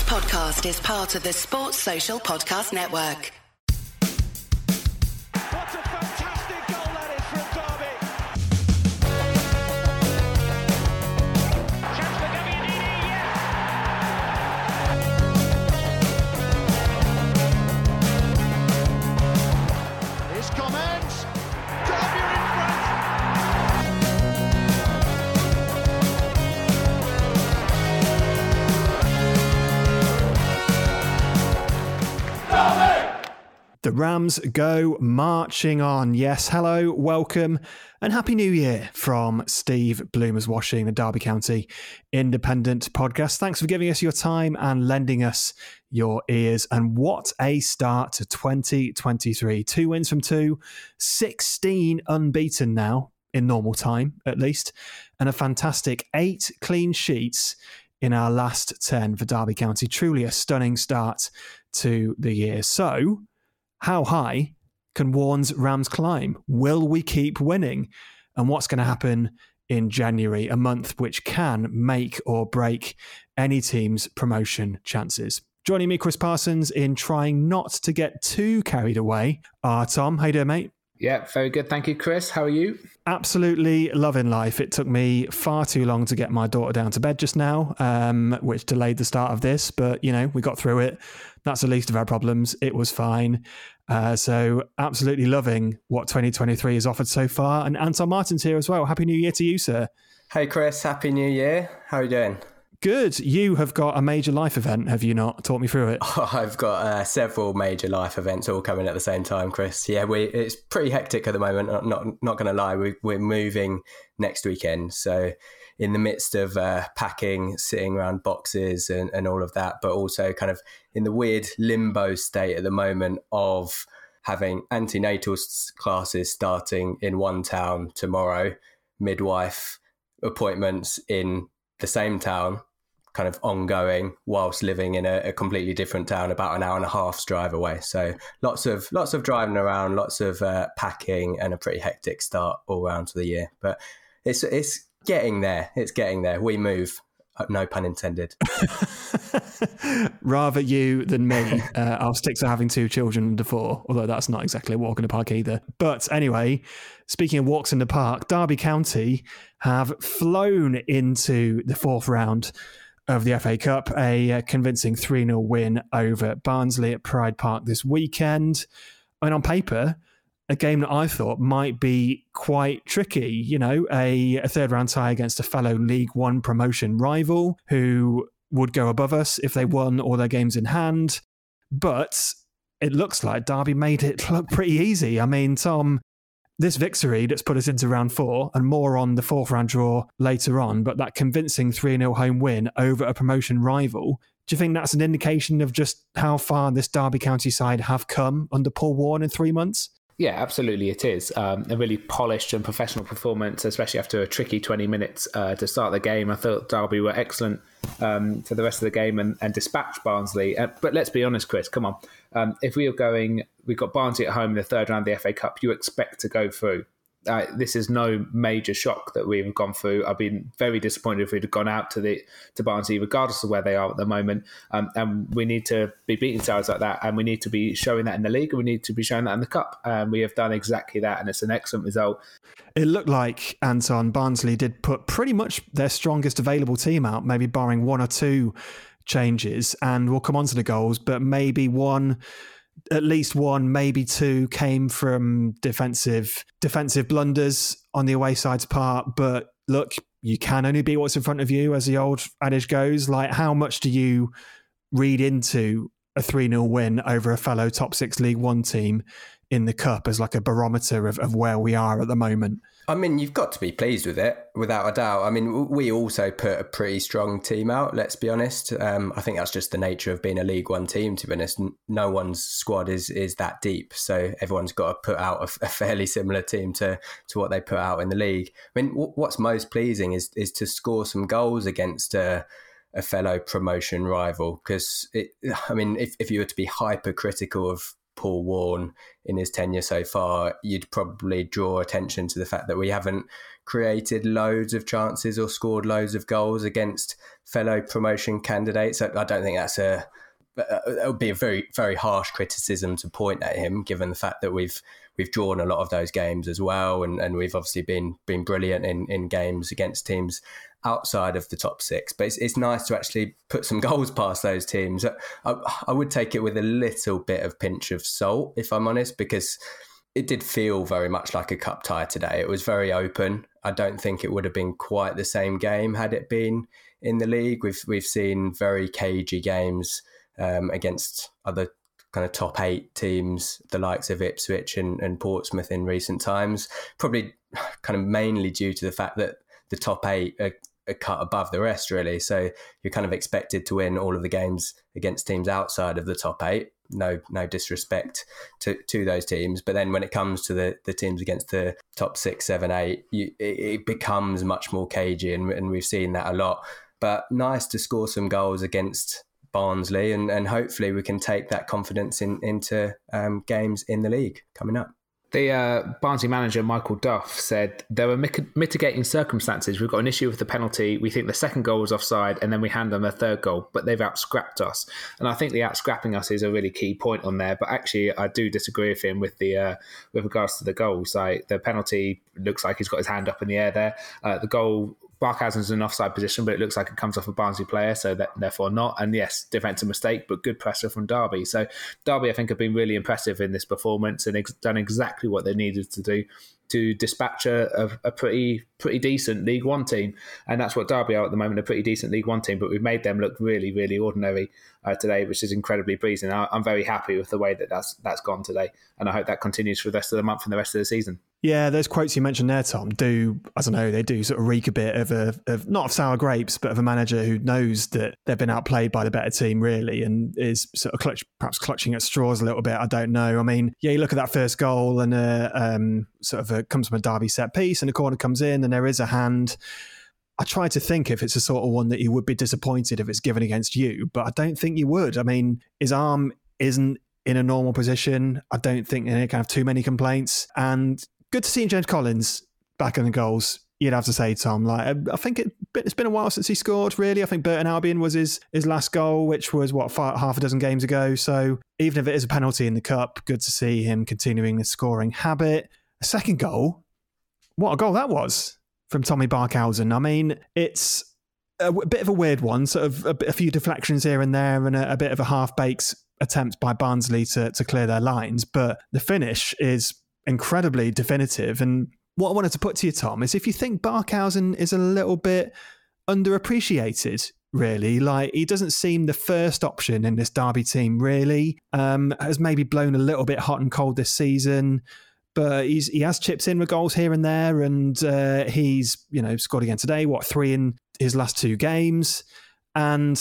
podcast is part of the Sports Social Podcast Network. What a fantastic goal that is from Derby. Chance for Gabbiadini, yes! Here's Commons. Derby are in front. The Rams go marching on. Yes, hello, welcome, and Happy New Year from Steve Bloomers Washing, the Derby County Independent podcast. Thanks for giving us your time and lending us your ears. And what a start to 2023. 2 wins from 2, 16 unbeaten now, in normal time at least, and a fantastic 8 clean sheets in our last 10 for Derby County. Truly a stunning start to the year. So, how high can Warne's Rams climb? Will we keep winning? And what's going to happen in January, a month which can make or break any team's promotion chances? Joining me, Chris Parsons, in trying not to get too carried away are Tom. How you doing, mate? Yeah, very good. Thank you, Chris. How are you? Absolutely loving life. It took me far too long to get my daughter down to bed just now, which delayed the start of this. But, you know, we got through it. That's the least of our problems. It was fine. So absolutely loving what 2023 has offered so far. And Anton Martin's here as well. Happy New Year to you, sir. Hey, Chris. Happy New Year. How are you doing? Good. You have got a major life event, have you not? Talk me through it. Oh, I've got several major life events all coming at the same time, Chris. Yeah, it's pretty hectic at the moment. Not going to lie, we're moving next weekend. So in the midst of packing, sitting around boxes and all of that, but also kind of in the weird limbo state at the moment of having antenatal classes starting in one town tomorrow, midwife appointments in the same town, kind of ongoing whilst living in a completely different town about an hour and a half's drive away. So lots of driving around, lots of packing, and a pretty hectic start all around to the year. But it's getting there. It's getting there. We move. No pun intended. Rather you than me. I'll stick to having 2 children under 4, although that's not exactly a walk in the park either. But anyway, speaking of walks in the park, Derby County have flown into the 4th round of the FA Cup, a convincing 3-0 win over Barnsley at Pride Park this weekend. And on paper, a game that I thought might be quite tricky. You know, a 3rd round tie against a fellow League One promotion rival who would go above us if they won all their games in hand. But it looks like Derby made it look pretty easy. I mean, Tom, this victory that's put us into round 4, and more on the 4th round draw later on, but that convincing 3-0 home win over a promotion rival, do you think that's an indication of just how far this Derby County side have come under Paul Warne in 3 months? Yeah, absolutely it is. A really polished and professional performance, especially after a tricky 20 minutes to start the game. I thought Derby were excellent for the rest of the game and dispatched Barnsley. But let's be honest, Chris, come on. If we've got Barnsley at home in the 3rd round of the FA Cup, you expect to go through. This is no major shock that we've gone through. I've been very disappointed if we'd have gone out to Barnsley, regardless of where they are at the moment. And we need to be beating sides like that, and we need to be showing that in the league, and we need to be showing that in the cup. And we have done exactly that, and it's an excellent result. It looked like, Anton, Barnsley did put pretty much their strongest available team out, maybe barring 1 or 2 changes, and we'll come on to the goals, but maybe at least 1, maybe 2 came from defensive blunders on the away side's part. But look, you can only beat what's in front of you, as the old adage goes. Like, how much do you read into a 3-0 win over a fellow top 6 League One team in the Cup as like a barometer of where we are at the moment? I mean, you've got to be pleased with it, without a doubt. I mean, we also put a pretty strong team out, let's be honest. I think that's just the nature of being a League One team, to be honest. No one's squad is that deep, so everyone's got to put out a fairly similar team to what they put out in the league. I mean, what's most pleasing is to score some goals against a fellow promotion rival, because, if you were to be hypercritical of Paul Warne in his tenure so far, you'd probably draw attention to the fact that we haven't created loads of chances or scored loads of goals against fellow promotion candidates. I don't think that's it would be a very, very harsh criticism to point at him, given the fact that we've drawn a lot of those games as well, and we've obviously been brilliant in games against teams outside of the top six. But it's nice to actually put some goals past those teams. I would take it with a little bit of pinch of salt, if I'm honest, because it did feel very much like a cup tie today. It was very open. I don't think it would have been quite the same game had it been in the league. We've seen very cagey games against other kind of top 8 teams, the likes of Ipswich and Portsmouth in recent times, probably kind of mainly due to the fact that the top 8 are cut above the rest, really. So you're kind of expected to win all of the games against teams outside of the top 8. No disrespect to those teams. But then when it comes to the teams against the top 6, 7, 8, it becomes much more cagey, and we've seen that a lot. But nice to score some goals against Barnsley, and hopefully we can take that confidence into games in the league coming up. The Barnsley manager, Michael Duff, said there were mitigating circumstances. We've got an issue with the penalty. We think the second goal was offside, and then we hand them a third goal, but they've out-scrapped us. And I think the out-scrapping us is a really key point on there. But actually, I do disagree with him with regards to the goals. Like, the penalty looks like he's got his hand up in the air there. The goal, Barkhausen's in an offside position, but it looks like it comes off a Barnsley player, so therefore not. And yes, defensive mistake, but good pressure from Derby. So Derby, I think, have been really impressive in this performance and done exactly what they needed to do to dispatch a pretty decent League One team. And that's what Derby are at the moment, a pretty decent League One team, but we've made them look really, really ordinary today, which is incredibly pleasing. I'm very happy with the way that's gone today, and I hope that continues for the rest of the month and the rest of the season. Yeah, those quotes you mentioned there, Tom, they do sort of reek a bit of not of sour grapes, but of a manager who knows that they've been outplayed by the better team, really, and is sort of perhaps clutching at straws a little bit. I don't know. I mean, yeah, you look at that first goal and comes from a Derby set piece, and a corner comes in, and there is a hand. I try to think if it's a sort of one that you would be disappointed if it's given against you, but I don't think you would. I mean, his arm isn't in a normal position. I don't think they can have too many complaints, and good to see James Collins back in the goals. You'd have to say, Tom. Like, I think it's been a while since he scored, really. I think Burton Albion was his last goal, which was, half a dozen games ago. So even if it is a penalty in the Cup, good to see him continuing the scoring habit. A second goal, what a goal that was from Tommy Barkhausen. I mean, it's a bit of a weird one, sort of a few deflections here and there, and a bit of a half-baked attempt by Barnsley to clear their lines. But the finish is incredibly definitive. And what I wanted to put to you, Tom, is if you think Barkhausen is a little bit underappreciated, really, like, he doesn't seem the first option in this Derby team, really, has maybe blown a little bit hot and cold this season, but he has chipped in with goals here and there, and he's scored again today, 3 in his last 2 games. And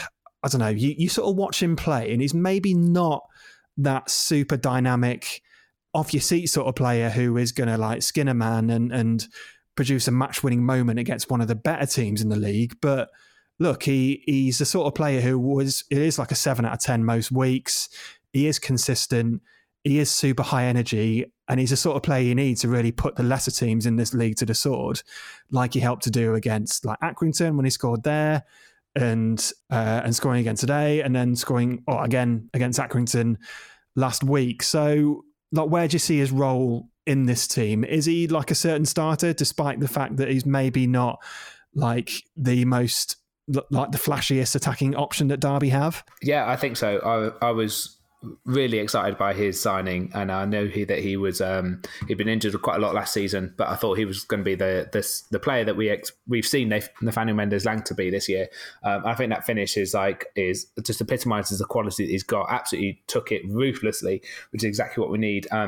I don't know, you sort of watch him play, and he's maybe not that super dynamic, off your seat sort of player who is going to like skin a man and produce a match-winning moment against one of the better teams in the league. But look, he's the sort of player who is like a 7 out of 10 most weeks. He is consistent. He is super high energy, and he's the sort of player you need to really put the lesser teams in this league to the sword, like he helped to do against like Accrington when he scored there, and scoring again today, and then scoring again against Accrington last week. So, like, where do you see his role in this team? Is he like a certain starter, despite the fact that he's maybe not like the most, like the flashiest attacking option that Derby have? Yeah, I think so. I was really excited by his signing, and I know that he was he'd been injured quite a lot last season, but I thought he was going to be the player that we've seen Nathaniel Mendez-Laing to be this year. I think that finish is just epitomises the quality that he's got. Absolutely took it ruthlessly, which is exactly what we need.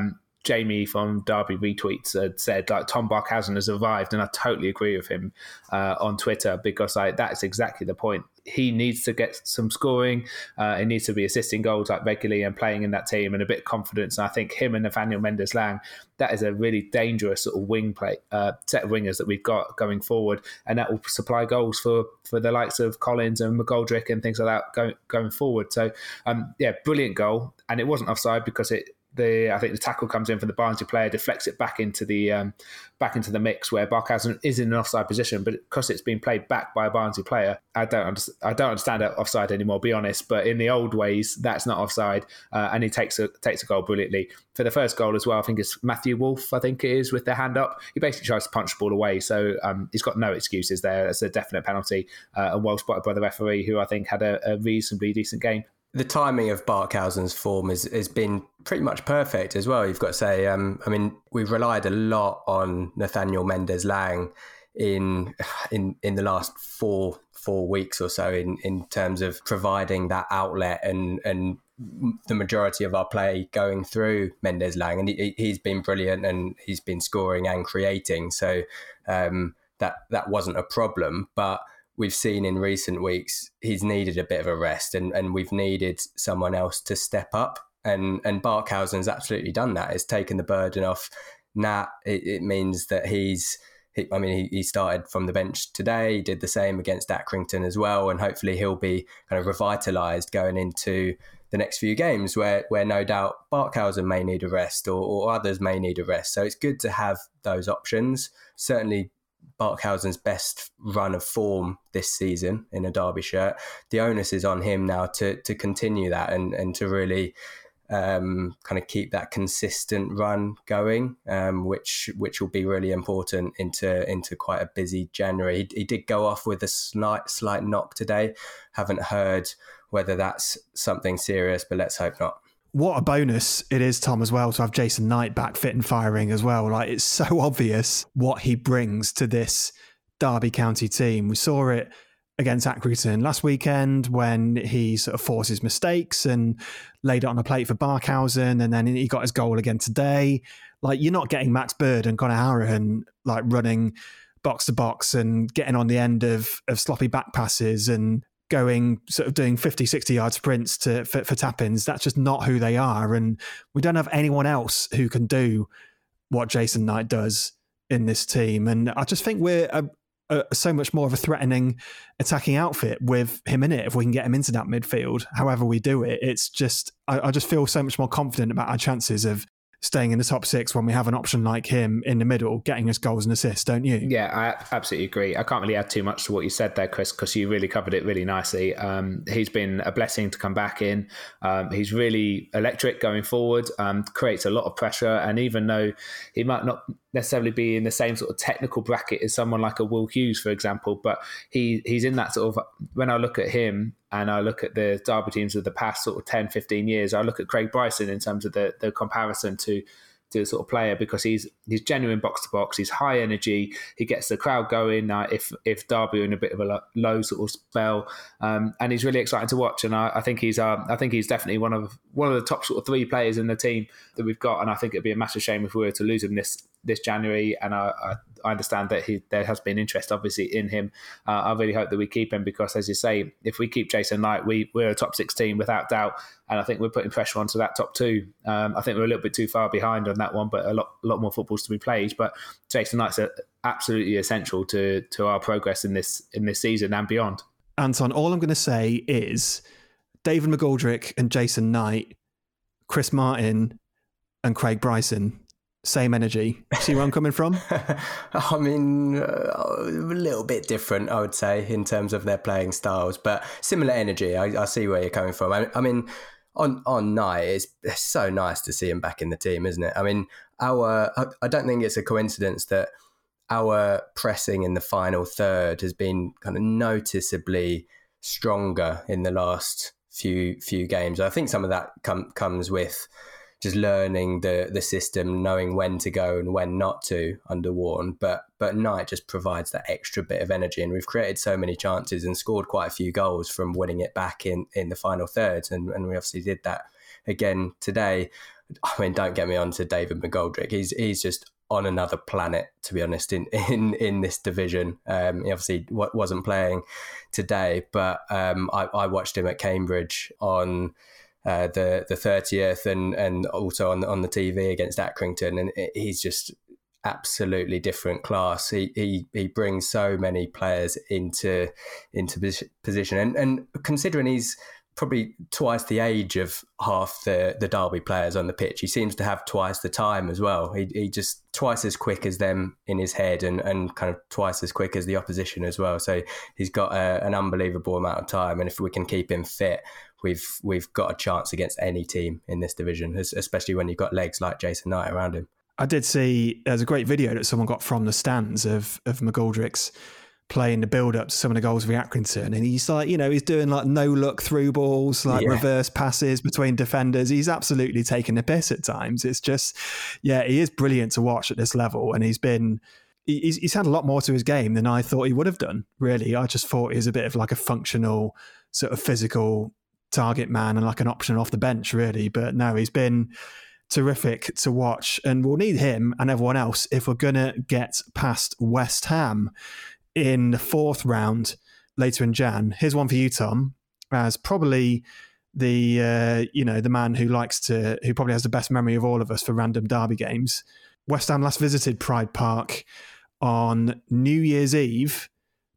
Jamie from Derby Retweets had said, like, Tom Barkhausen has arrived, and I totally agree with him on Twitter, because that's exactly the point. He needs to get some scoring. He needs to be assisting goals like regularly and playing in that team, and a bit of confidence. And I think him and Nathaniel Mendez-Laing, that is a really dangerous sort of wing play set of wingers that we've got going forward, and that will supply goals for the likes of Collins and McGoldrick and things like that going forward. So brilliant goal, and it wasn't offside because I think the tackle comes in from the Barnsley player, deflects it back into the mix where Barkhausen is in an offside position, but because it's been played back by a Barnsley player, I don't understand that offside anymore, be honest. But in the old ways, that's not offside, and he takes a goal brilliantly. For the first goal as well, I think it's Matthew Wolf, I think it is, with their hand up. He basically tries to punch the ball away, so he's got no excuses there. That's a definite penalty, and well spotted by the referee, who I think had a reasonably decent game. The timing of Barkhausen's form has been pretty much perfect as well, you've got to say. We've relied a lot on Nathaniel Mendez-Laing in the last four weeks or so in terms of providing that outlet and the majority of our play going through Mendez-Laing. And he's been brilliant, and he's been scoring and creating. So that wasn't a problem. But we've seen in recent weeks he's needed a bit of a rest, and we've needed someone else to step up. And Barkhausen's absolutely done that. It's taken the burden off Nat. It means that he started from the bench today. He did the same against Accrington as well, and hopefully he'll be kind of revitalised going into the next few games where no doubt Barkhausen may need a rest or others may need a rest. So it's good to have those options. Certainly Barkhausen's best run of form this season in a Derby shirt. The onus is on him now to continue that and to really kind of keep that consistent run going, which will be really important into quite a busy January. He did go off with a slight knock today. Haven't heard whether that's something serious, but let's hope not. What a bonus it is, Tom, as well, to have Jason Knight back fit and firing as well. Like, it's so obvious what he brings to this Derby County team. We saw it against Accrington last weekend when he sort of forced his mistakes and laid it on a plate for Barkhausen, and then he got his goal again today. Like, you're not getting Max Bird and Conor Harrahan like running box to box and getting on the end of sloppy back passes and going sort of doing 50, 60 yard sprints for tap-ins. That's just not who they are. And we don't have anyone else who can do what Jason Knight does in this team. And I just think we're so much more of a threatening attacking outfit with him in it. If we can get him into that midfield, however we do it, it's just, I just feel so much more confident about our chances of staying in the top six when we have an option like him in the middle, getting us goals and assists, don't you? Yeah, I absolutely agree. I can't really add too much to what you said there, Chris, because you really covered it really nicely. He's been a blessing to come back in. He's really electric going forward, creates a lot of pressure. And even though he might not necessarily be in the same sort of technical bracket as someone like a Will Hughes, for example, but he's in that sort of, when I look at him and I look at the Derby teams of the past sort of 10, 15 years, I look at Craig Bryson in terms of the comparison to the sort of player, because he's genuine box to box. He's high energy. He gets the crowd going if Derby are in a bit of a low sort of spell, and he's really exciting to watch. And I think he's definitely one of the top sort of three players in the team that we've got. And I think it'd be a massive shame if we were to lose him this January. And I understand that there has been interest obviously in him. I really hope that we keep him, because as you say, if we keep Jason Knight, we're a top 6 team without doubt. And I think we're putting pressure onto that top 2. I think we're a little bit too far behind on that one, but a lot more football's to be played. But Jason Knight's absolutely essential to our progress in this season and beyond. Anton, all I'm going to say is David McGoldrick and Jason Knight, Chris Martin and Craig Bryson. Same energy. See where I'm coming from? I mean, a little bit different, I would say, in terms of their playing styles, but similar energy. I see where you're coming from. I mean, on Knight, it's so nice to see him back in the team, isn't it? I mean, I don't think it's a coincidence that our pressing in the final third has been kind of noticeably stronger in the last few games. I think some of that comes with just learning the system, knowing when to go and when not to under Warne. But Knight just provides that extra bit of energy, and we've created so many chances and scored quite a few goals from winning it back in the final third, and we obviously did that again today. I mean, don't get me on to David McGoldrick. He's just on another planet, to be honest, in this division. He obviously wasn't playing today, but I watched him at Cambridge on the 30th and also on the TV against Accrington, and he's just absolutely different class. He brings so many players into position, and considering he's probably twice the age of half the Derby players on the pitch, he seems to have twice the time as well. He just twice as quick as them in his head, and kind of twice as quick as the opposition as well. So he's got an unbelievable amount of time, and if we can keep him fit, we've got a chance against any team in this division, especially when you've got legs like Jason Knight around him. I did see there's a great video that someone got from the stands of McGoldrick's playing the build-up to some of the goals for Accrington, and he's like, he's doing like no-look through balls, like reverse passes between defenders. He's absolutely taking the piss at times. It's just, he is brilliant to watch at this level, and he's had a lot more to his game than I thought he would have done, really. I just thought he was a bit of like a functional, sort of physical target man and like an option off the bench, really. But no, he's been terrific to watch, and we'll need him and everyone else if we're going to get past West Ham in the 4th round later in Jan. Here's one for you, Tom, as probably the man who probably has the best memory of all of us for random Derby games. West Ham last visited Pride Park on New Year's Eve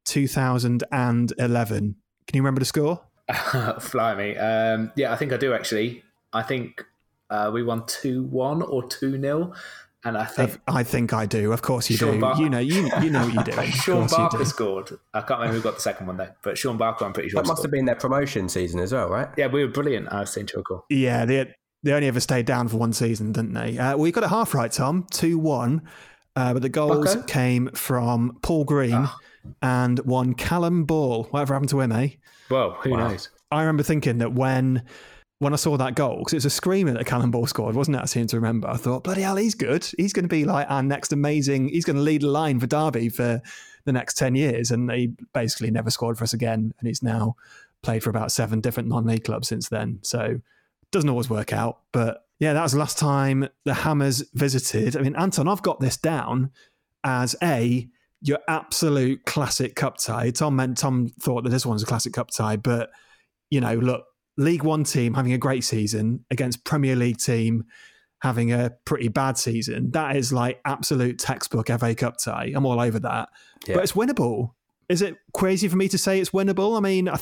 2011. Can you remember the score? Fly me. I think I do, actually. I think we won 2-1 or 2-0. And I think I do. Of course you do. You know what you're doing. Sean Barker scored. I can't remember who got the second one though, but Sean Barker, I'm pretty sure. That must have been their promotion season as well, right? Yeah, we were brilliant. I seem to recall. Yeah, they only ever stayed down for one season, didn't they? Well, you got it half right, Tom. 2-1, but the goals came from Paul Green and one Callum Ball. Whatever happened to him, eh? Well, who knows? I remember thinking that when I saw that goal, because it was a screamer that Callum Ball scored, wasn't it? I seem to remember. I thought, bloody hell, he's good. He's going to be like our next amazing... He's going to lead the line for Derby for the next 10 years. And he basically never scored for us again. And he's now played for about 7 different non-league clubs since then. So it doesn't always work out. But yeah, that was the last time the Hammers visited. I mean, Anton, I've got this down as your absolute classic cup tie. Tom thought that this one's a classic cup tie. But, look, League One team having a great season against Premier League team having a pretty bad season. That is like absolute textbook FA Cup tie. I'm all over that. Yeah. But it's winnable. Is it crazy for me to say it's winnable? I mean, I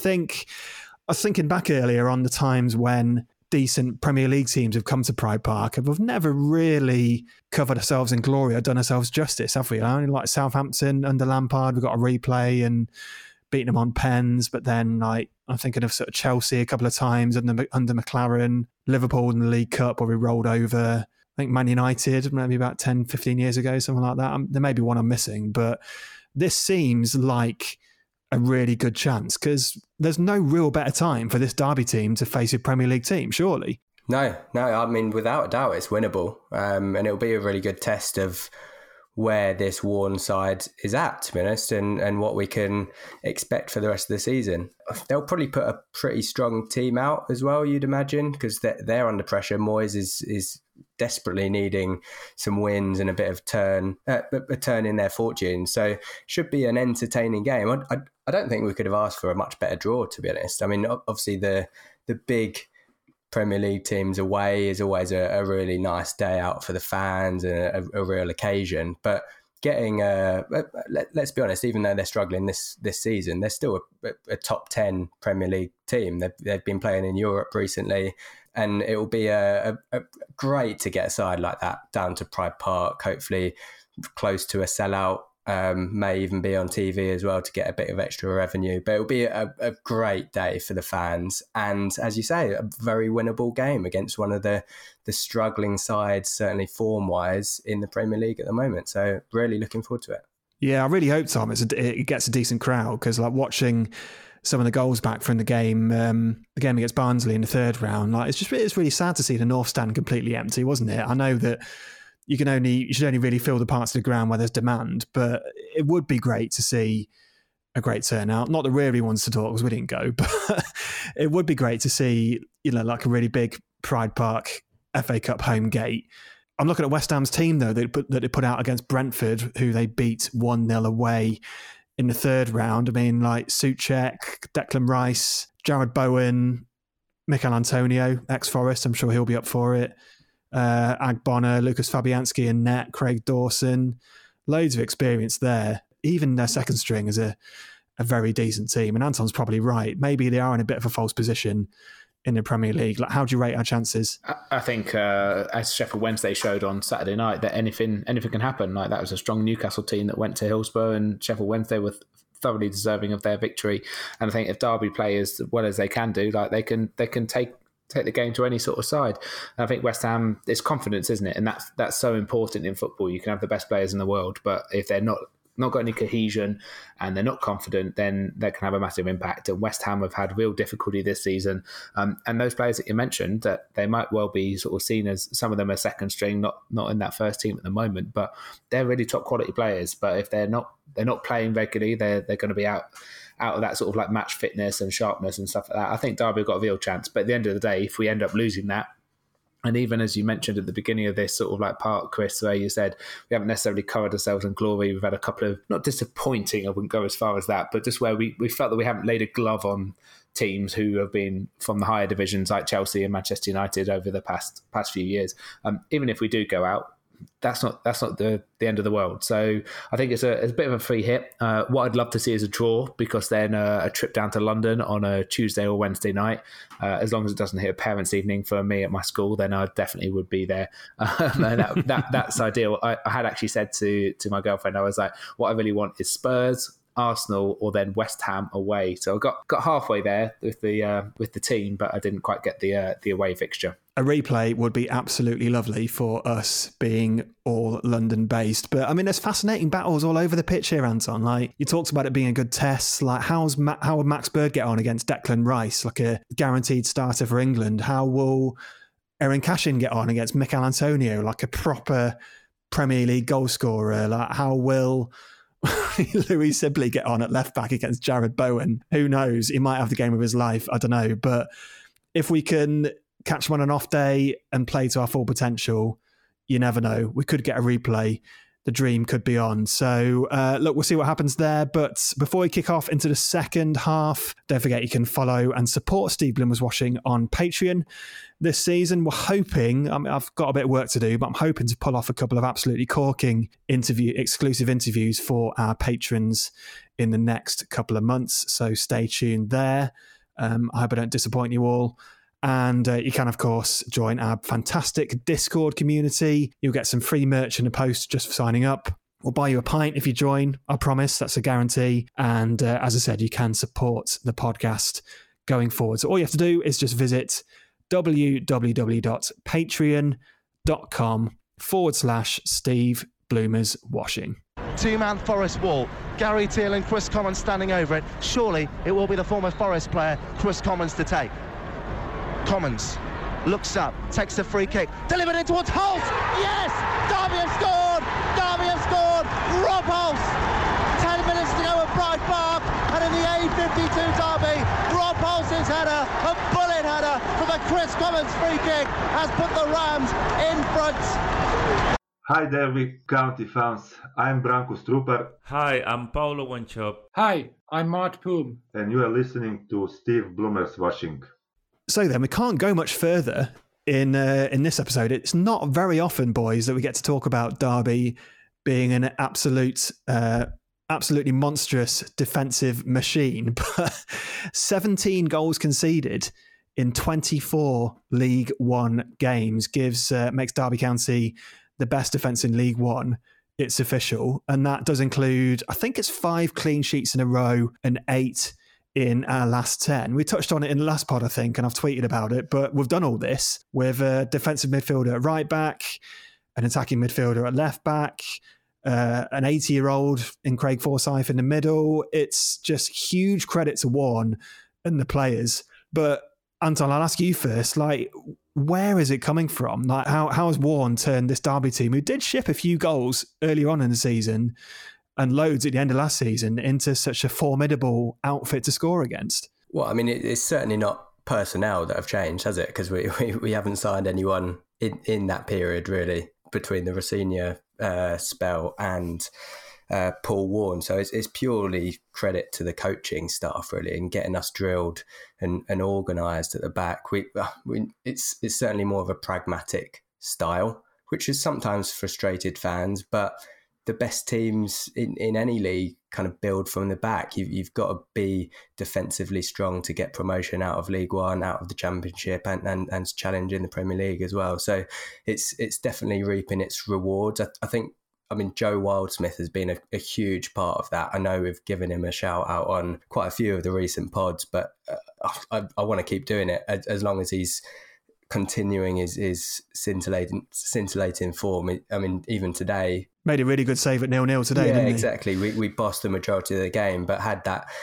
was thinking back earlier on the times when decent Premier League teams have come to Pride Park and we've never really covered ourselves in glory or done ourselves justice, have we? Only like Southampton under Lampard, we've got a replay and beating them on pens, but then like I'm thinking of sort of Chelsea a couple of times under McLaren, Liverpool in the League Cup where we rolled over. I think Man United maybe about 10, 15 years ago, something like that. There may be one I'm missing, but this seems like a really good chance because there's no real better time for this Derby team to face a Premier League team, surely. No, I mean, without a doubt, it's winnable. And it'll be a really good test of where this Warne side is at, to be honest, and what we can expect for the rest of the season. They'll probably put a pretty strong team out as well, you'd imagine, because they're under pressure. Moyes is desperately needing some wins and a bit of a turn in their fortune. So should be an entertaining game. I don't think we could have asked for a much better draw, to be honest. I mean, obviously the big Premier League teams away is always a really nice day out for the fans and a real occasion. But getting let's be honest, even though they're struggling this season, they're still a top 10 Premier League team. They've been playing in Europe recently, and it will be a great to get a side like that down to Pride Park, hopefully close to a sellout. May even be on TV as well to get a bit of extra revenue. But it'll be a great day for the fans. And as you say, a very winnable game against one of the struggling sides, certainly form-wise, in the Premier League at the moment. So really looking forward to it. Yeah, I really hope, Tom, it gets a decent crowd because like watching some of the goals back from the game against Barnsley in the 3rd round, like it's really sad to see the North Stand completely empty, wasn't it? I know that you should only really fill the parts of the ground where there's demand, but it would be great to see a great turnout. Not that really wants to talk because we didn't go, but it would be great to see, like a really big Pride Park FA Cup home gate. I'm looking at West Ham's team, though, that they put out against Brentford, who they beat 1-0 away in the third round. I mean, like Souček, Declan Rice, Jared Bowen, Mikel Antonio, ex-Forest, I'm sure he'll be up for it. Agbonner, Lucas Fabianski in net, Craig Dawson. Loads of experience there. Even their second string is a very decent team. And Anton's probably right. Maybe they are in a bit of a false position in the Premier League. Like, how do you rate our chances? I think, as Sheffield Wednesday showed on Saturday night, that anything can happen. Like, that was a strong Newcastle team that went to Hillsborough, and Sheffield Wednesday were thoroughly deserving of their victory. And I think if Derby play as well as they can do, like they can take the game to any sort of side. And I think West Ham, it's confidence, isn't it? And that's so important in football. You can have the best players in the world, but if they're not got any cohesion and they're not confident, then that can have a massive impact. And West Ham have had real difficulty this season. And those players that you mentioned, that they might well be sort of seen as, some of them are second string, not in that first team at the moment, but they're really top quality players. But if they're not playing regularly, they're going to be out of that sort of like match fitness and sharpness and stuff like that. I think Derby have got a real chance. But at the end of the day, if we end up losing that, and even as you mentioned at the beginning of this sort of like part, Chris, where you said we haven't necessarily covered ourselves in glory. We've had a couple of, not disappointing, I wouldn't go as far as that, but just where we felt that we haven't laid a glove on teams who have been from the higher divisions like Chelsea and Manchester United over the past few years. Even if we do go out, that's not the end of the world. So I think it's a bit of a free hit. What I'd love to see is a draw, because then a trip down to London on a Tuesday or Wednesday night, as long as it doesn't hit a parents' evening for me at my school, then I definitely would be there. That's ideal. I had actually said to my girlfriend, I was like, what I really want is Spurs, Arsenal, or then West Ham away. So I got halfway there with the team, but I didn't quite get the away fixture. A replay would be absolutely lovely for us being all London based. But I mean, there's fascinating battles all over the pitch here, Anton. Like, you talked about it being a good test. Like, how would Max Bird get on against Declan Rice, like a guaranteed starter for England? How will Erin Cashin get on against Mikel Antonio, like a proper Premier League goal scorer? Like, how will Louis Sibley get on at left back against Jared Bowen? Who knows? He might have the game of his life. I don't know. But if we can catch him on an off day and play to our full potential, you never know. We could get a replay. The dream could be on. So look, we'll see what happens there. But before we kick off into the second half, don't forget you can follow and support Steve Bloomers Washing on Patreon this season. We're hoping, I mean, I've got a bit of work to do, but I'm hoping to pull off a couple of absolutely corking exclusive interviews for our patrons in the next couple of months. So stay tuned there. I hope I don't disappoint you all. And you can, of course, join our fantastic Discord community. You'll get some free merch in the post just for signing up. We'll buy you a pint if you join. I promise. That's a guarantee. And as I said, you can support the podcast going forward. So all you have to do is just visit www.patreon.com/Steve Bloomers Washing. Two-man Forest wall. Gary Teal and Chris Commons standing over it. Surely it will be the former Forest player, Chris Commons, to take. Commons looks up, takes the free kick, delivered it towards Hulse. Yes! Derby have scored! Derby have scored! Rob Hulse! 10 minutes to go at Pride Park, and in the A52 Derby, Rob Hulse's header, a bullet header from a Chris Commons free kick, has put the Rams in front. Hi Derby County fans, I'm Branko Strupar. Hi, I'm Paolo Wanchop. Hi, I'm Mart Poom. And you are listening to Steve Bloomers Washing. So then, we can't go much further in this episode. It's not very often, boys, that we get to talk about Derby being an absolutely monstrous defensive machine. But 17 goals conceded in 24 League One games makes Derby County the best defence in League One. It's official. And that does include, I think it's 5 clean sheets in a row and 8 in our last 10. We touched on it in the last pod, I think, and I've tweeted about it, but we've done all this with a defensive midfielder at right back, an attacking midfielder at left back, an 80-year-old in Craig Forsyth in the middle. It's just huge credit to Warne and the players. But Anton, I'll ask you first, like, where is it coming from? Like, how has Warne turned this Derby team, who did ship a few goals earlier on in the season and loads at the end of last season, into such a formidable outfit to score against? Well, I mean, it's certainly not personnel that have changed, has it? Because we haven't signed anyone in that period, really, between the Rosenior spell and Paul Warne. So it's purely credit to the coaching staff, really, and getting us drilled and organised at the back. It's certainly more of a pragmatic style, which has sometimes frustrated fans, but the best teams in any league kind of build from the back. You've got to be defensively strong to get promotion out of League One, out of the Championship, and challenge in the Premier League as well. So it's definitely reaping its rewards. I think, Joe Wildsmith has been a huge part of that. I know we've given him a shout out on quite a few of the recent pods, but I want to keep doing it as long as he's continuing his scintillating form. Even today, made a really good save at 0-0 today. Yeah, didn't he? Exactly. We bossed the majority of the game, but had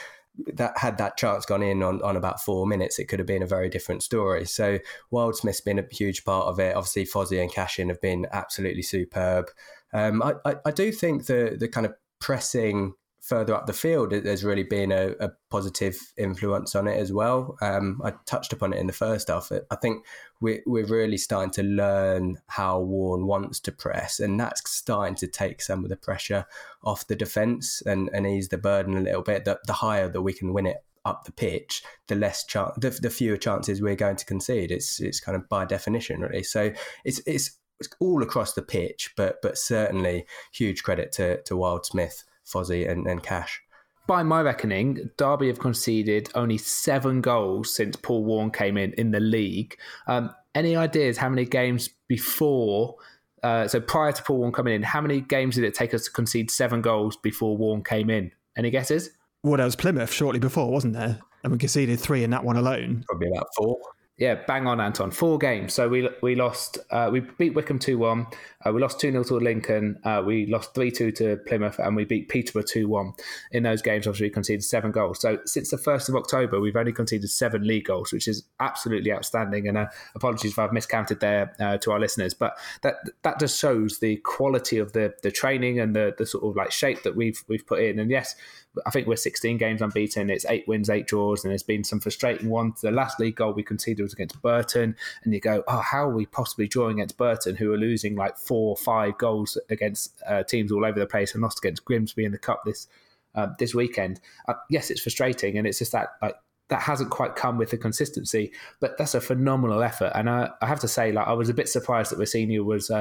that chance gone in on about 4 minutes, it could have been a very different story. So Wildsmith's been a huge part of it. Obviously, Fozzie and Cashin have been absolutely superb. I do think the kind of pressing further up the field, there's really been a positive influence on it as well. I touched upon it in the first half. I think we're really starting to learn how Warne wants to press, and that's starting to take some of the pressure off the defence and ease the burden a little bit. The higher that we can win it up the pitch, the fewer chances we're going to concede. It's kind of by definition, really. So it's all across the pitch, but certainly huge credit to Wildsmith, Fozzie and Cash. By my reckoning, Derby have conceded only 7 goals since Paul Warne came in the league. Any ideas how many games before, so prior to Paul Warne coming in, how many games did it take us to concede 7 goals before Warne came in? Any guesses? Well, there was Plymouth shortly before, wasn't there? And we conceded 3 in that one alone. Probably about 4. Yeah, bang on, Anton. 4 games. So we lost. We beat Wycombe 2-1. We lost 2-0 to Lincoln. We lost 3-2 to Plymouth, and we beat Peterborough 2-1. In those games, obviously, we conceded 7 goals. So since the 1st of October, we've only conceded 7 league goals, which is absolutely outstanding. And apologies if I've miscounted there to our listeners, but that just shows the quality of the training and the sort of like shape that we've put in. And yes, I think we're 16 games unbeaten. It's 8 wins, 8 draws, and there's been some frustrating ones. The last league goal we conceded was against Burton, and you go, oh, how are we possibly drawing against Burton, who are losing like 4 or 5 goals against teams all over the place, and lost against Grimsby in the Cup this weekend? Yes, it's frustrating, and it's just that that hasn't quite come with the consistency, but that's a phenomenal effort. And I have to say, I was a bit surprised that Rosenior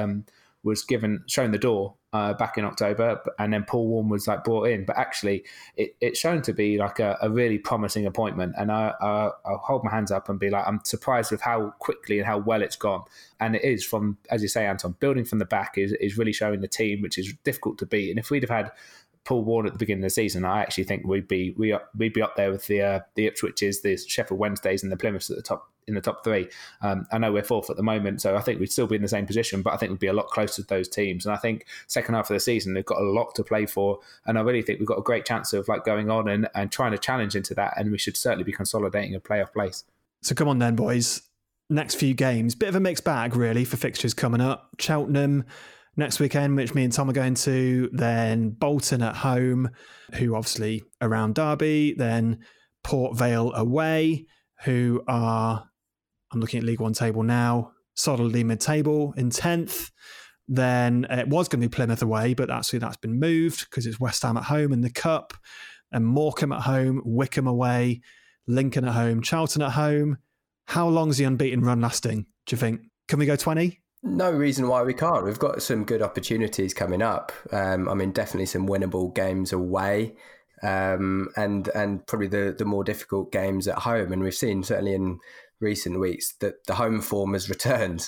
was shown the door back in October, and then Paul Warne was brought in. But actually, it's shown to be a really promising appointment. And I'll hold my hands up and be I'm surprised with how quickly and how well it's gone. And it is, from, as you say, Anton, building from the back is really showing the team, which is difficult to beat. And if we'd have had Paul Warne at the beginning of the season, I actually think we'd be up there with the Ipswiches, the Sheffield Wednesdays, and the Plymouths at the top, in the top 3. I know we're 4th at the moment, so I think we'd still be in the same position, but I think we'd be a lot closer to those teams. And I think second half of the season, they've got a lot to play for, and I really think we've got a great chance of going on and trying to challenge into that, and we should certainly be consolidating a playoff place. So come on then, boys. Next few games, bit of a mixed bag really for fixtures coming up. Cheltenham next weekend, which me and Tom are going to, then Bolton at home, who obviously around Derby, then Port Vale away, who are, I'm looking at League One table now, solidly mid-table in 10th. Then it was going to be Plymouth away, but that's been moved because it's West Ham at home in the Cup, and Morecambe at home, Wycombe away, Lincoln at home, Charlton at home. How long is the unbeaten run lasting, do you think? Can we go 20? No reason why we can't. We've got some good opportunities coming up. Definitely some winnable games away, and probably the more difficult games at home. And we've seen certainly in recent weeks that the home form has returned.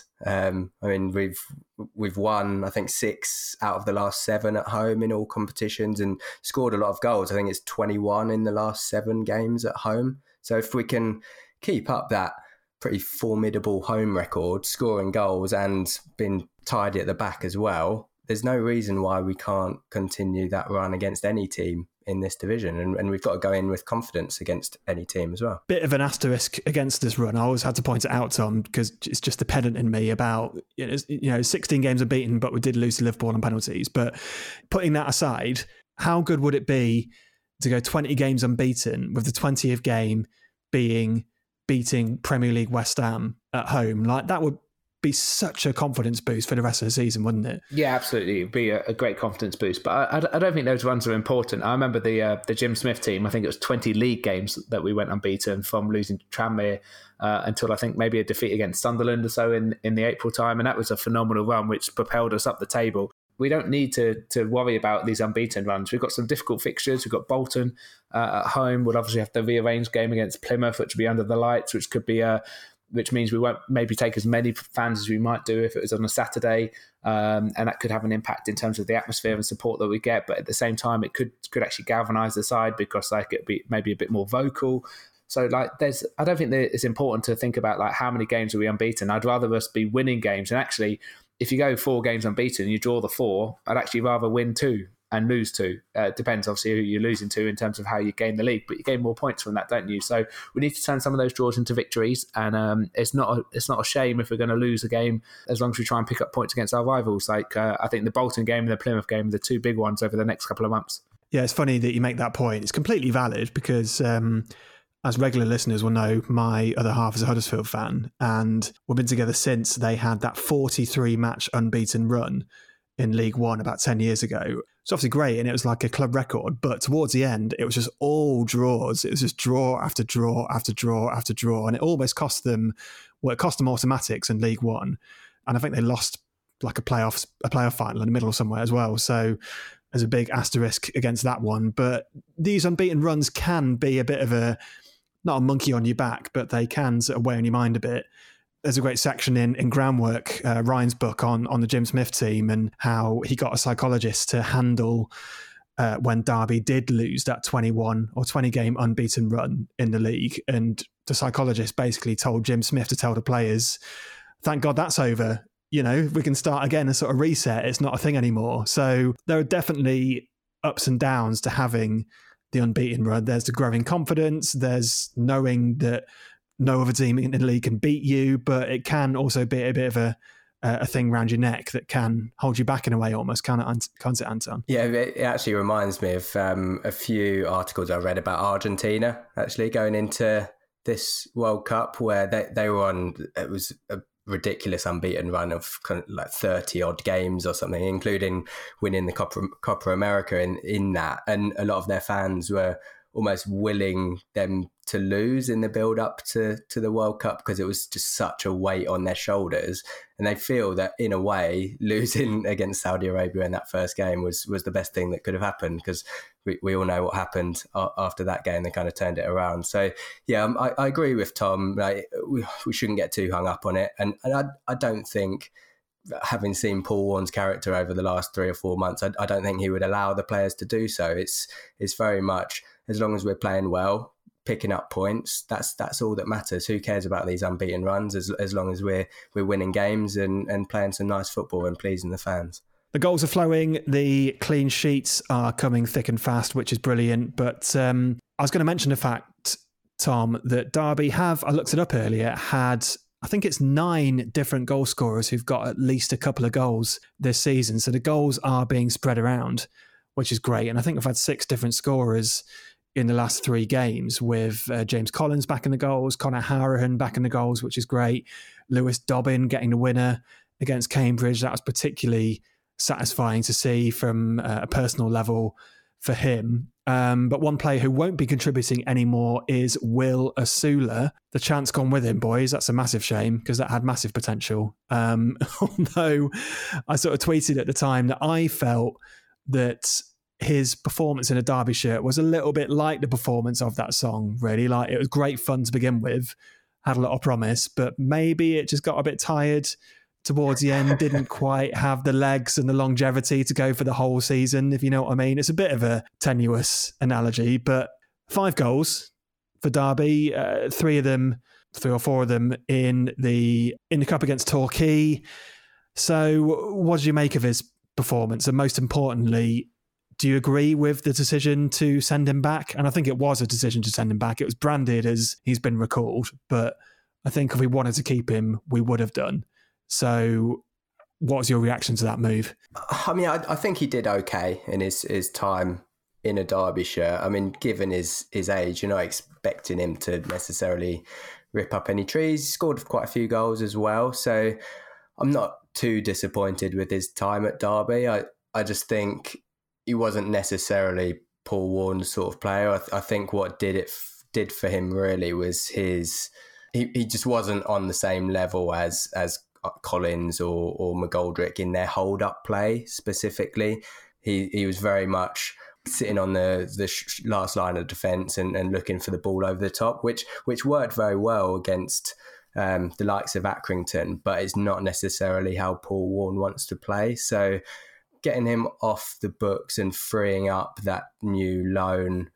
We've won, I think, 6 out of the last 7 at home in all competitions, and scored a lot of goals. I think it's 21 in the last 7 games at home. So if we can keep up that pretty formidable home record, scoring goals and been tidy at the back as well, there's no reason why we can't continue that run against any team in this division, and we've got to go in with confidence against any team as well. Bit of an asterisk against this run. I always had to point it out, Tom, because it's just the pedant in me about 16 games unbeaten, but we did lose to Liverpool on penalties. But putting that aside, how good would it be to go 20 games unbeaten with the 20th game being beating Premier League West Ham at home? That would be such a confidence boost for the rest of the season, wouldn't it? Yeah, absolutely. It'd be a great confidence boost. But I don't think those runs are important. I remember the Jim Smith team, I think it was 20 league games that we went unbeaten, from losing to Tranmere until I think maybe a defeat against Sunderland or so in the April time. And that was a phenomenal run, which propelled us up the table. We don't need to worry about these unbeaten runs. We've got some difficult fixtures. We've got Bolton at home. We'll obviously have the rearranged game against Plymouth, which will be under the lights, which means we won't maybe take as many fans as we might do if it was on a Saturday, and that could have an impact in terms of the atmosphere and support that we get. But at the same time, it could actually galvanise the side because it'd be maybe a bit more vocal. So I don't think that it's important to think about how many games are we unbeaten. I'd rather us be winning games. And actually, if you go 4 games unbeaten and you draw the 4, I'd actually rather win 2 and lose 2. Depends obviously who you're losing to in terms of how you gain the league, but you gain more points from that, don't you? So we need to turn some of those draws into victories, and it's not a shame if we're going to lose a game as long as we try and pick up points against our rivals. I think the Bolton game and the Plymouth game are the 2 big ones over the next couple of months. Yeah, it's funny that you make that point. It's completely valid because as regular listeners will know, my other half is a Huddersfield fan, and we've been together since they had that 43-match unbeaten run in League One about 10 years ago. It's obviously great, and it was like a club record, but towards the end, it was just all draws. It was just draw after draw after draw after draw, and it almost cost them, it cost them automatics in League One, and I think they lost a playoff final in the middle somewhere as well, so there's a big asterisk against that one. But these unbeaten runs can be a bit of not a monkey on your back, but they can sort of weigh on your mind a bit. There's a great section in Groundwork, Ryan's book, on the Jim Smith team and how he got a psychologist to handle when Derby did lose that 21 or 20 game unbeaten run in the league. And the psychologist basically told Jim Smith to tell the players, thank God that's over. We can start again and sort of reset. It's not a thing anymore. So there are definitely ups and downs to having the unbeaten run. There's the growing confidence. There's knowing that no other team in the league can beat you, but it can also be a bit of a thing around your neck that can hold you back in a way almost, can't it, Anton? Yeah, it actually reminds me of a few articles I read about Argentina actually going into this World Cup, where they were on, it was a ridiculous unbeaten run of kind of 30 odd games or something, including winning the Copa America in that. And a lot of their fans were almost willing them to lose in the build up to the World Cup because it was just such a weight on their shoulders. And they feel that in a way losing against Saudi Arabia in that first game was the best thing that could have happened, because we all know what happened after that game. They kind of turned it around. So yeah, I agree with Tom. We shouldn't get too hung up on it. And I don't think, having seen Paul Warne's character over the last 3 or 4 months, I don't think he would allow the players to do so. It's very much, as long as we're playing well, picking up points, that's all that matters. Who cares about these unbeaten runs as long as we're winning games and playing some nice football and pleasing the fans. The goals are flowing, the clean sheets are coming thick and fast, which is brilliant. But I was going to mention the fact, Tom, that Derby have, I looked it up earlier, had, I think it's 9 different goal scorers who've got at least a couple of goals this season. So the goals are being spread around, which is great. And I think we've had 6 different scorers in the last 3 games, with James Collins back in the goals, Conor Hourihane back in the goals, which is great. Lewis Dobbin getting the winner against Cambridge. That was particularly satisfying to see from a personal level for him. But one player who won't be contributing anymore is Will Asula. The chance gone with him, boys. That's a massive shame, because that had massive potential. Although I sort of tweeted at the time that I felt that his performance in a Derby shirt was a little bit like the performance of that song, really. Like, it was great fun to begin with, had a lot of promise, but maybe it just got a bit tired towards the end, didn't quite have the legs and the longevity to go for the whole season, if you know what I mean. It's a bit of a tenuous analogy, but 5 goals for Derby, 3 or 4 of them in the cup against Torquay. So what do you make of his performance? And most importantly, do you agree with the decision to send him back? And I think it was a decision to send him back. It was branded as he's been recalled, but I think if we wanted to keep him, we would have done. So what's your reaction to that move? I mean, I think he did okay in his time in a Derby shirt. I mean, given his age, you're not expecting him to necessarily rip up any trees. He scored quite a few goals as well. So I'm not too disappointed with his time at Derby. I just think he wasn't necessarily Paul Warne's sort of player. I think what did for him really was he just wasn't on the same level as Collins or McGoldrick in their hold-up play specifically. He was very much sitting on the last line of defence and looking for the ball over the top, which worked very well against the likes of Accrington, but it's not necessarily how Paul Warne wants to play. So getting him off the books and freeing up that new loan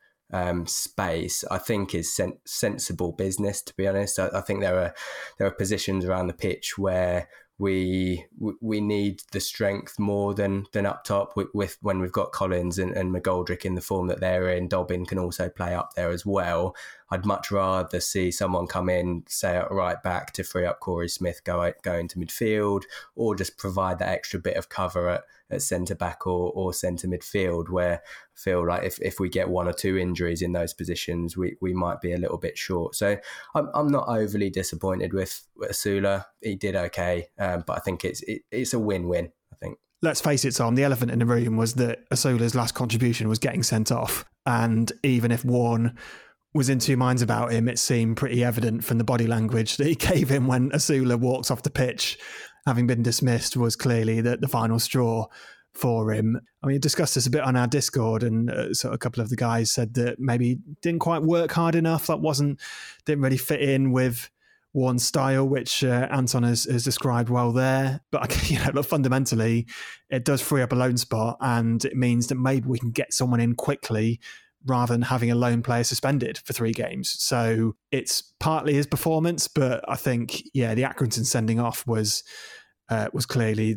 space, I think is sensible business, to be honest. I think there are positions around the pitch where we need the strength more than up top with when we've got Collins and McGoldrick in the form that they're in. Dobbin can also play up there as well. I'd much rather see someone come in, say at right back, to free up Corey Smith, go into midfield, or just provide that extra bit of cover at centre back or centre midfield, where I feel like if we get one or two injuries in those positions, we might be a little bit short. So I'm not overly disappointed with Asula. He did okay, but I think it's a win-win, I think. Let's face it, Tom, the elephant in the room was that Asula's last contribution was getting sent off. And even if Warne was in two minds about him, it seemed pretty evident from the body language that he gave him when Asula walks off the pitch, having been dismissed, was clearly the final straw for him. I mean, we discussed this a bit on our Discord, and so a couple of the guys said that maybe didn't quite work hard enough. That didn't really fit in with Warne's style, which Anton has described well there. But look, fundamentally, it does free up a loan spot, and it means that maybe we can get someone in quickly rather than having a lone player suspended for 3 games. So it's partly his performance, but I think, the Accrington sending off was clearly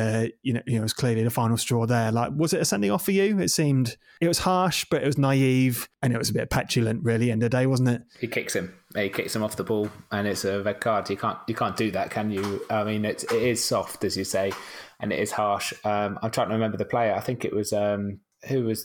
was clearly the final straw there. Like, was it a sending off for you? It was harsh, but it was naive, and it was a bit petulant, really, end of the day, wasn't it? He kicks him off the ball, and it's a red card. You can't do that, can you? I mean, it is soft, as you say, and it is harsh. I'm trying to remember the player. I think it was who was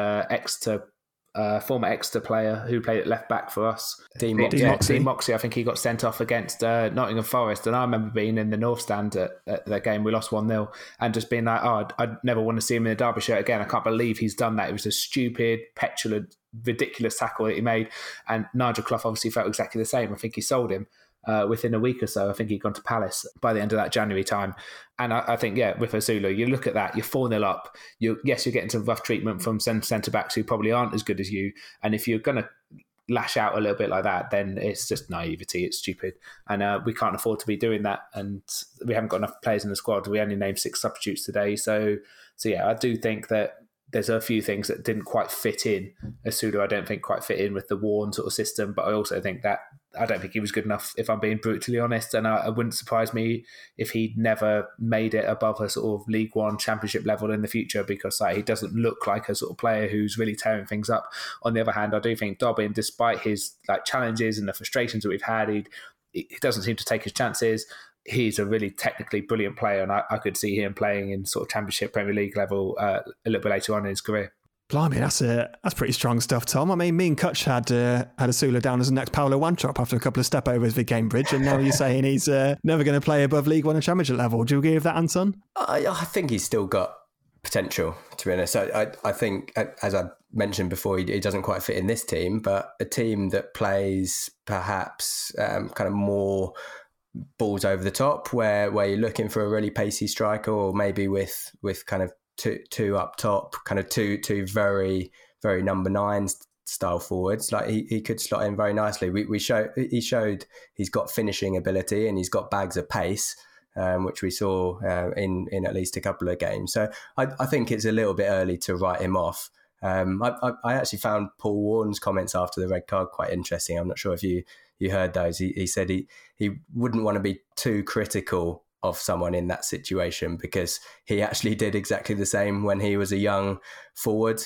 the former Exeter player who played at left back for us. Dean Moxey. I think he got sent off against Nottingham Forest, and I remember being in the North Stand at that game. We lost 1-0, and just being like, I'd never want to see him in a Derby shirt again. I can't believe he's done that. It was a stupid, petulant, ridiculous tackle that he made, and Nigel Clough obviously felt exactly the same. I think he sold him within a week or so. I think he'd gone to Palace by the end of that January time. And I think, with Asula, you look at that, you're 4-0 up. You're getting some rough treatment from centre-backs who probably aren't as good as you. And if you're going to lash out a little bit like that, then it's just naivety. It's stupid. And we can't afford to be doing that. And we haven't got enough players in the squad. We only named 6 substitutes today. So I do think that there's a few things that didn't quite fit in. Asula, I don't think quite fit in with the Warne sort of system, but I also think that I don't think he was good enough, if I'm being brutally honest, and it wouldn't surprise me if he never made it above a sort of League One Championship level in the future, because he doesn't look like a sort of player who's really tearing things up. On the other hand, I do think Dobbin, despite his challenges and the frustrations that we've had, he doesn't seem to take his chances. He's a really technically brilliant player, and I could see him playing in sort of Championship, Premier League level a little bit later on in his career. Blimey, that's pretty strong stuff, Tom. I mean, me and Kutch had Asula down as the next Paolo Wantrop after a couple of stepovers with Cambridge, and now you're saying he's never going to play above League One and Championship level. Do you agree with that, Anton? I think he's still got potential, to be honest. I think, as I mentioned before, he doesn't quite fit in this team, but a team that plays perhaps kind of more balls over the top, where you're looking for a really pacey striker, or maybe with kind of two up top, kind of two very, very number 9 style forwards. Like he could slot in very nicely. He showed he's got finishing ability and he's got bags of pace, which we saw in at least a couple of games. So I think it's a little bit early to write him off. I actually found Paul Warne's comments after the red card quite interesting. I'm not sure if you heard those. He said he wouldn't want to be too critical of someone in that situation, because he actually did exactly the same when he was a young forward.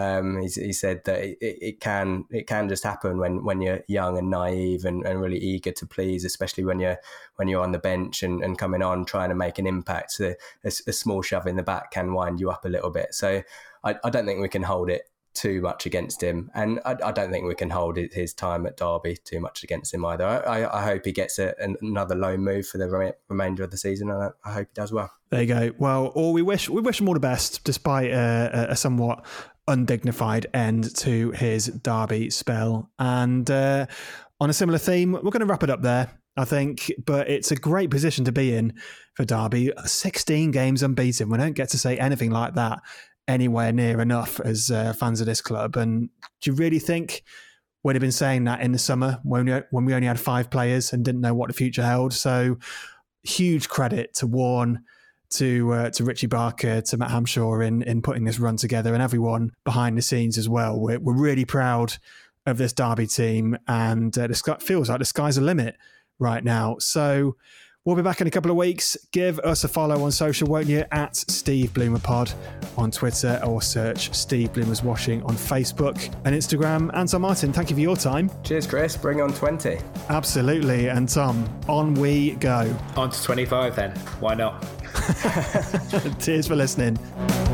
He said that it can just happen when you're young and naive and really eager to please, especially when you're on the bench and coming on trying to make an impact. So a small shove in the back can wind you up a little bit. So I don't think we can hold it too much against him. And I don't think we can hold his time at Derby too much against him either. I hope he gets another loan move for the remainder of the season, and I hope he does well. There you go. Well, we wish him all the best, despite a somewhat undignified end to his Derby spell. And on a similar theme, we're going to wrap it up there, I think, but it's a great position to be in for Derby. 16 games unbeaten. We don't get to say anything like that anywhere near enough as fans of this club. And do you really think we'd have been saying that in the summer when we only had 5 players and didn't know what the future held? So huge credit to Warne, to Richie Barker, to Matt Hamshaw in putting this run together, and everyone behind the scenes as well. We're really proud of this Derby team, and it feels like the sky's the limit right now. So we'll be back in a couple of weeks. Give us a follow on social, won't you? At Steve Bloomer Pod on Twitter, or search Steve Bloomer's Washing on Facebook and Instagram. And Tom Martin, thank you for your time. Cheers, Chris. Bring on 20. Absolutely. And Tom, on we go. On to 25 then. Why not? Cheers for listening.